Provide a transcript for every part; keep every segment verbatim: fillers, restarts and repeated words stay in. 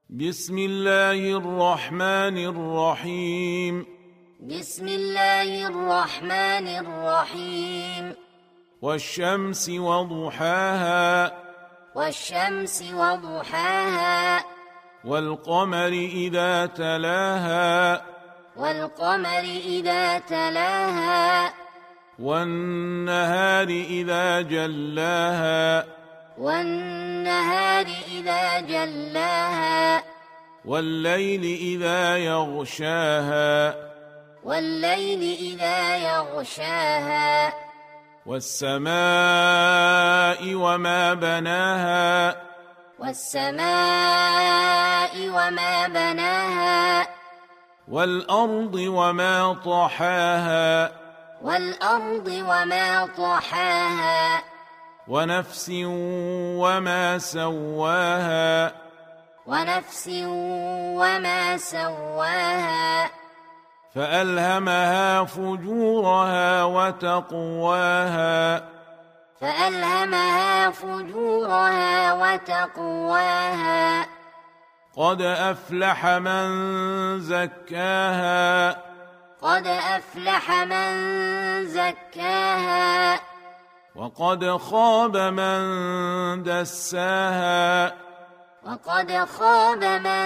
بسم الله الرحمن الرحيم بسم الله الرحمن الرحيم والشمس وضحاها والشمس وضحاها والقمر إذا تلاها والقمر إذا تلاها والنهار إذا جلاها والنهار إذا جلاها والليل إذا يغشاها والليل إذا يغشاها والسماء وما بناها والسماء وما بناها والأرض وما طحاها والأرض وما طحاها ونفس وما سواها ونفس وما سواها فألهمها فجورها وتقواها فألهمها فجورها وتقواها قد أفلح من زكاها قد أفلح من زكاها وقد خاب من دساها وقد خاب من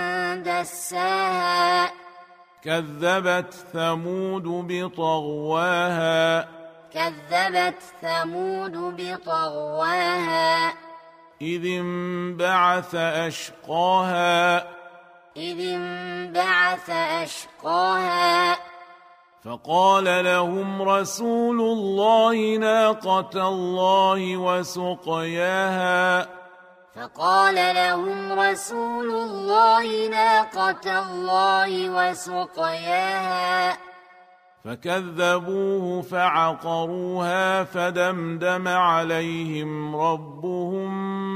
دساها كذبت ثمود بطغواها كذبت ثمود بطغواها إذ انبعث أشقاها إذ انبعث أشقاها فقال لهم رسول الله ناقة الله وسقياها فقال لهم رسول الله ناقة الله وسقياها فكذبوه فعقروها فدمدم عليهم ربهم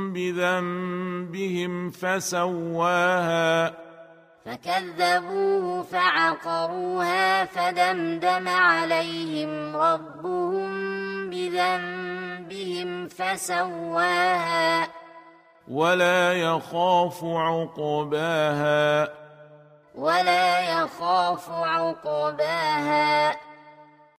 بذنبهم فسواها فكذبوه فعقروها فدمدم عليهم ربهم بذنبهم فسواها ولا يخاف عقباها ولا يخاف عقباها